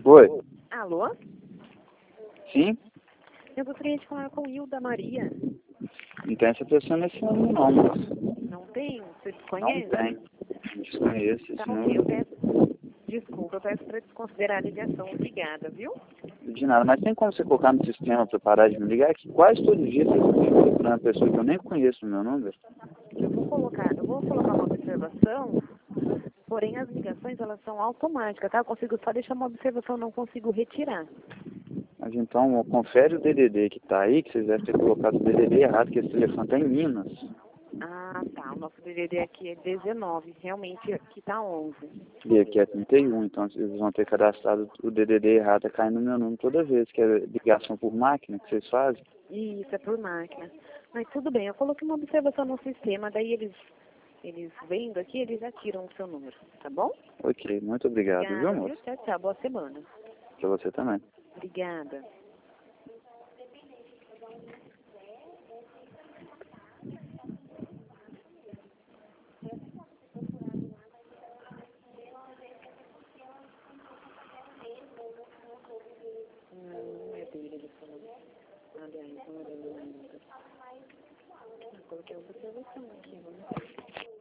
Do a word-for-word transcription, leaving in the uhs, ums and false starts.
Oi, Alô? sim? Eu gostaria de falar com Hilda Maria. Não tem essa pessoa nesse nome não, moço. Não tem? Você Não desconhece? tem. Desconheço Tá esse ok, eu número. peço. Desculpa, eu peço para desconsiderar a ligação. Obrigada, viu? De nada, mas tem como você colocar no sistema pra parar de me ligar? Que quase todo dia você fica procurando uma pessoa que eu nem conheço o meu número. Eu vou colocar, eu vou colocar uma observação, porém as ligações elas são automáticas, tá? Eu consigo só deixar uma observação, não consigo retirar. Mas então, confere o D D D que tá aí, que vocês devem ter colocado o D D D errado, que esse telefone tá em Minas. Ah, tá. O nosso D D D aqui é dezenove, realmente aqui tá onze. E aqui é trinta e um, então eles vão ter cadastrado o D D D errado, tá caindo no meu número toda vez, que é ligação por máquina que vocês fazem. Isso, é por máquina. Mas tudo bem, eu coloquei uma observação no sistema, daí eles, eles vendo aqui, eles já tiram o seu número, tá bom? Ok, muito obrigado, viu, Obrigada, viu? moço? Tchau, tchau. Boa semana. Pra você também. Obrigada. Não é dele, ele falou. Aliás, não é dele ainda. Eu coloquei a observação aqui, né?